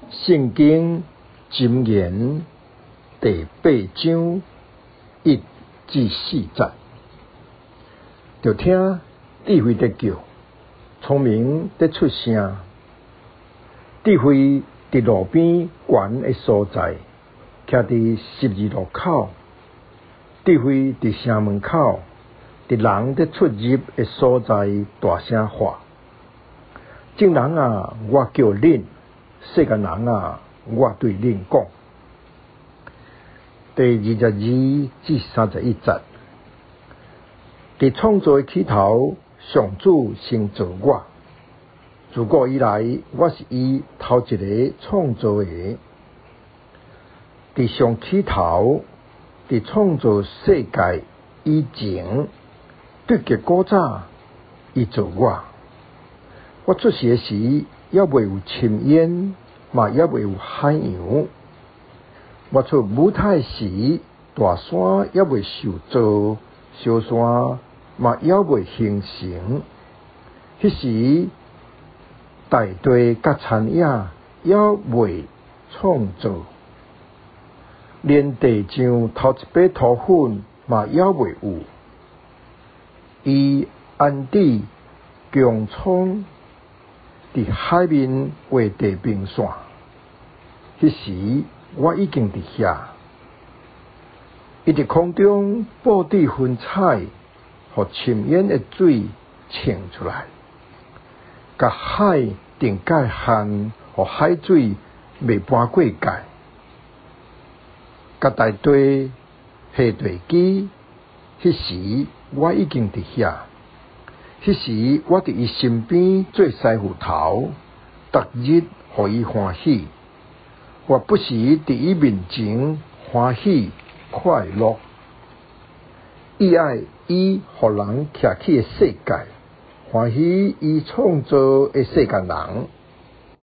圣经箴言第8章1至4节，就听智慧在叫，聪明在出声。智慧伫路边悬的所在，徛伫12路口。智慧伫城门口，伫人在出入的所在大声喊。众人啊，我叫恁；世间人啊，我对恁讲。第22至31节，伫创造的起头，上主先造我。自古以来，我是伊头一个创造的。伫上起头，伫创造世界以前，对极古早，伊造我。我出世时，还未有深渊，嘛还未有海洋。我出母胎时，大山还未受造，小山嘛还未形成。迄时，大地甲田野还未创造，连地上头一把土粉嘛还未有。伊安置穹苍伫海面画地平线，迄时我已经伫遐。伊伫空中布置云彩，互深渊的水冲出来，甲海定界限，互海水未搬过界。甲大地下地基，迄时我已经伫遐。迄时我伫伊身边做师傅头，逐日互伊欢喜。我不时伫伊面前欢喜快乐。伊爱伊互人徛起的世界，欢喜伊创造的世间人。